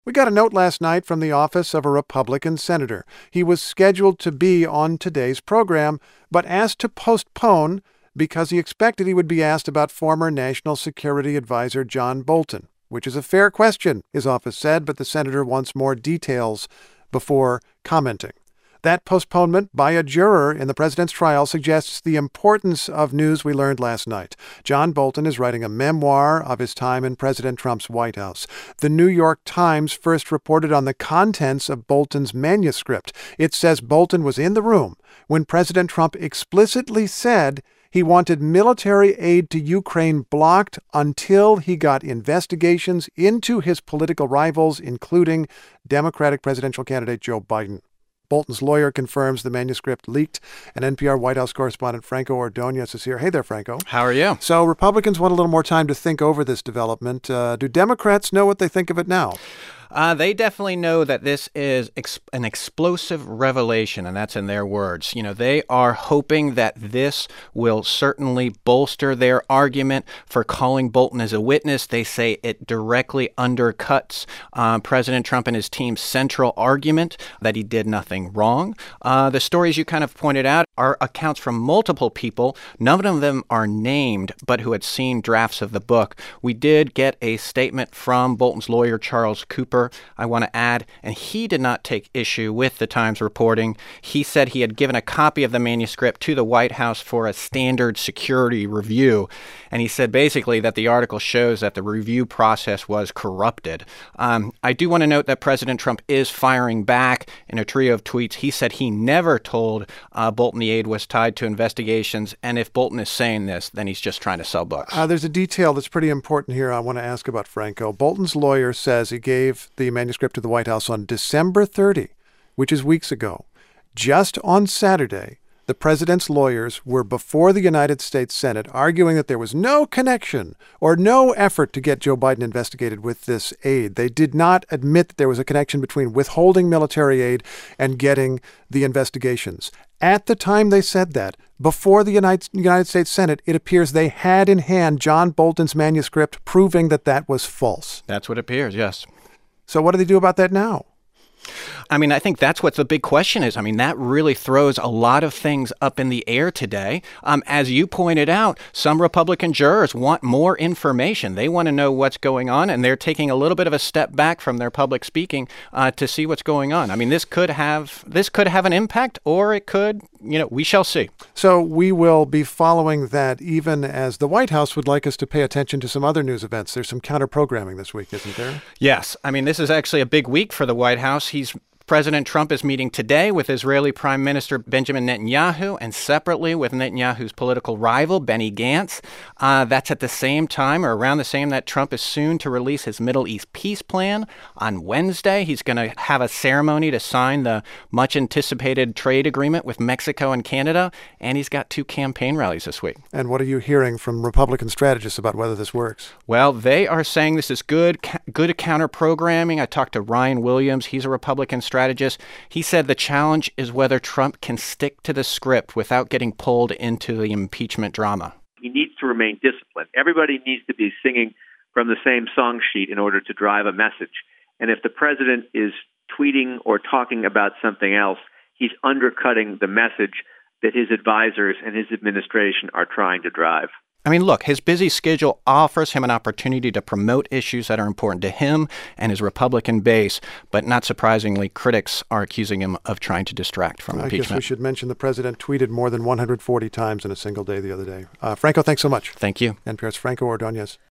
We got a note last night from the office of a Republican senator. He was scheduled to be on today's program, but asked to postpone because he expected he would be asked about former National Security Advisor John Bolton, which is a fair question, his office said, but the senator wants more details before commenting. That postponement by a juror in the president's trial suggests the importance of news we learned last night. John Bolton is writing a memoir of his time in President Trump's White House. The New York Times first reported on the contents of Bolton's manuscript. It says Bolton was in the room when President Trump explicitly said he wanted military aid to Ukraine blocked until he got investigations into his political rivals, including Democratic presidential candidate Joe Biden. Bolton's lawyer confirms the manuscript leaked, and NPR White House correspondent Franco Ordonez is here. Hey there, Franco. How are you? So Republicans want a little more time to think over this development. Do Democrats know what they think of it now? They definitely know that this is an explosive revelation, and that's in their words. You know, they are hoping that this will certainly bolster their argument for calling Bolton as a witness. They say it directly undercuts President Trump and his team's central argument that he did nothing wrong. The stories you kind of pointed out are accounts from multiple people. None of them are named, but who had seen drafts of the book. We did get a statement from Bolton's lawyer, Charles Cooper, I want to add, and he did not take issue with the Times reporting. He said he had given a copy of the manuscript to the White House for a standard security review, and he said basically that the article shows that the review process was corrupted. I do want to note that President Trump is firing back in a trio of tweets. He said he never told Bolton the aid was tied to investigations, and if Bolton is saying this, then he's just trying to sell books. There's a detail that's pretty important here I want to ask about, Franco. Bolton's lawyer says he gave the manuscript to the White House on December 30, which is weeks ago. Just on Saturday, the president's lawyers were before the United States Senate arguing that there was no connection or no effort to get Joe Biden investigated with this aid. They did not admit that there was a connection between withholding military aid and getting the investigations. At the time they said that, before the United States Senate, it appears they had in hand John Bolton's manuscript proving that that was false. That's what appears, yes. So what do they do about that now? I mean, I think that's what the big question is. I mean, that really throws a lot of things up in the air today. As you pointed out, some Republican jurors want more information. They want to know what's going on, and they're taking a little bit of a step back from their public speaking to see what's going on. I mean, this could have an impact, or it could, we shall see. So we will be following that even as the White House would like us to pay attention to some other news events. There's some counter-programming this week, isn't there? Yes. I mean, this is actually a big week for the White House. President Trump is meeting today with Israeli Prime Minister Benjamin Netanyahu and separately with Netanyahu's political rival, Benny Gantz. That's at the same time or around the same that Trump is soon to release his Middle East peace plan. On Wednesday, he's going to have a ceremony to sign the much-anticipated trade agreement with Mexico and Canada, and he's got 2 campaign rallies this week. And what are you hearing from Republican strategists about whether this works? Well, they are saying this is good counter-programming. I talked to Ryan Williams. He's a Republican strategist. He said the challenge is whether Trump can stick to the script without getting pulled into the impeachment drama. He needs to remain disciplined. Everybody needs to be singing from the same song sheet in order to drive a message. And if the president is tweeting or talking about something else, he's undercutting the message that his advisors and his administration are trying to drive. I mean, look, his busy schedule offers him an opportunity to promote issues that are important to him and his Republican base. But not surprisingly, critics are accusing him of trying to distract from impeachment. I guess we should mention the president tweeted more than 140 times in a single day the other day. Franco, thanks so much. Thank you. NPR's Franco Ordonez.